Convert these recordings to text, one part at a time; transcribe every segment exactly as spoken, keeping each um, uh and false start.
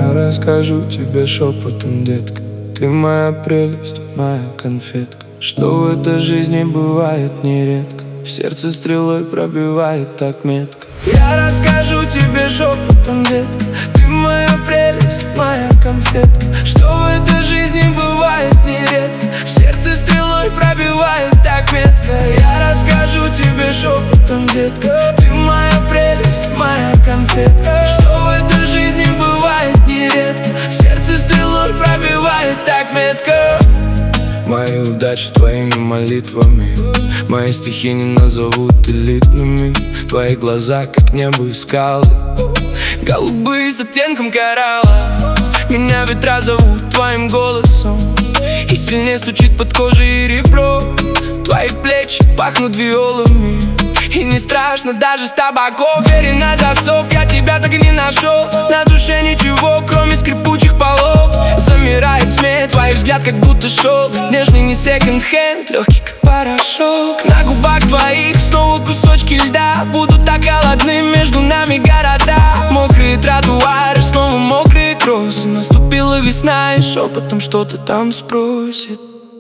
Я расскажу тебе шепотом, детка, ты моя прелесть, моя конфетка. Что в этой жизни бывает нередко, в сердце стрелой пробивает так метко. Я расскажу тебе шепотом, детка, ты моя прелесть, моя конфетка. Что в этой жизни бывает нередко, в сердце стрелой пробивает так метко. Я расскажу тебе шепотом, детка, ты моя прелесть, моя конфетка. Что в этой жизни бывает нередко, в сердце стрелой пробивает так метко. Мои удачи твоими молитвами, мои стихи не назовут элитными. Твои глаза, как небо и скалы, голубые с оттенком коралла. Меня ветра зовут твоим голосом, и сильнее стучит под кожей и ребро. Твои плечи пахнут виолами, и не страшно даже с табаком. Двери на засов, я тебя так и не нашел. На душе ничего, кроме скрипучих полов. Замирает в тьме, твой взгляд как будто шел. Нежный не секонд-хенд, легкий как порошок. На губах твоих снова кусочки льда, будут так холодны между нами города. Мокрые тротуары, снова мокрые кроссы. Наступила весна и шепотом что-то там спросит.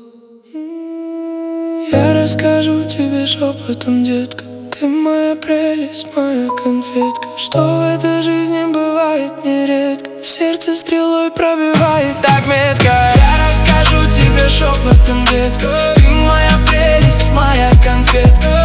Я расскажу тебе шепотом, детка, ты моя прелесть, моя конфетка. Что в этой жизни бывает нередко, в сердце стрелой пробивает так метко. Я расскажу тебе шепотом, детка, ты моя прелесть, моя конфетка.